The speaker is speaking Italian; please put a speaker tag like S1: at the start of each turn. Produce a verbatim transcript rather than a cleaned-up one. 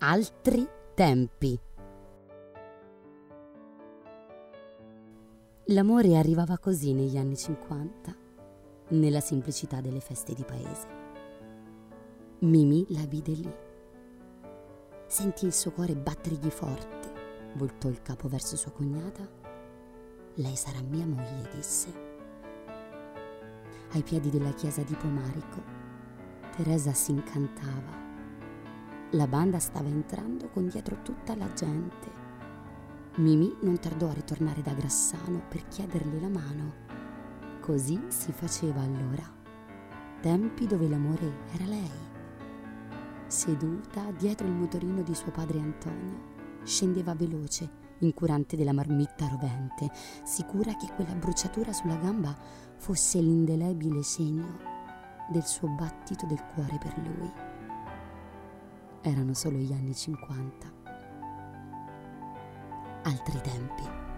S1: Altri tempi. L'amore arrivava così negli anni cinquanta, nella semplicità delle feste di paese. Mimì la vide lì. Sentì il suo cuore battergli forte, voltò il capo verso sua cognata. Lei sarà mia moglie, disse. Ai piedi della chiesa di Pomarico, Teresa si incantava. La banda stava entrando con dietro tutta la gente. Mimì non tardò a ritornare da Grassano per chiederle la mano. Così si faceva allora, tempi dove l'amore era lei. Seduta dietro il motorino di suo padre Antonio, scendeva veloce, incurante della marmitta rovente, sicura che quella bruciatura sulla gamba fosse l'indelebile segno del suo battito del cuore per lui. Erano solo gli anni cinquanta. Altri tempi.